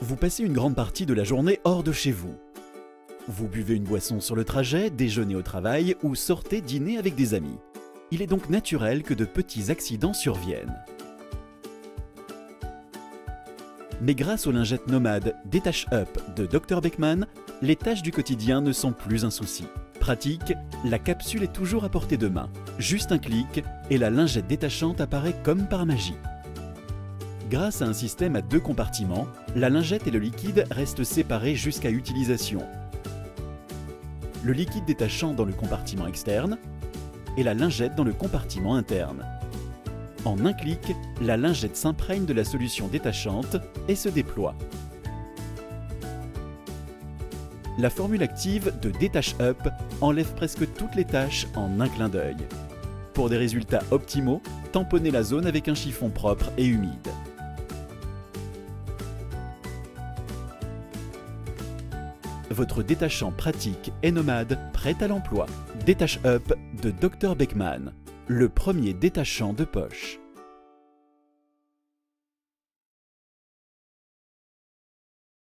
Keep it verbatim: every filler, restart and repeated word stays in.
Vous passez une grande partie de la journée hors de chez vous. Vous buvez une boisson sur le trajet, déjeunez au travail ou sortez dîner avec des amis. Il est donc naturel que de petits accidents surviennent. Mais grâce aux lingettes nomades Détache Up de docteur Beckman, les tâches du quotidien ne sont plus un souci. Pratique, la capsule est toujours à portée de main. Juste un clic et la lingette détachante apparaît comme par magie. Grâce à un système à deux compartiments, la lingette et le liquide restent séparés jusqu'à utilisation. Le liquide détachant dans le compartiment externe et la lingette dans le compartiment interne. En un clic, la lingette s'imprègne de la solution détachante et se déploie. La formule active de Détache Up enlève presque toutes les tâches en un clin d'œil. Pour des résultats optimaux, tamponnez la zone avec un chiffon propre et humide. Votre détachant pratique et nomade prêt à l'emploi. Détache Up de docteur Beckman, le premier détachant de poche.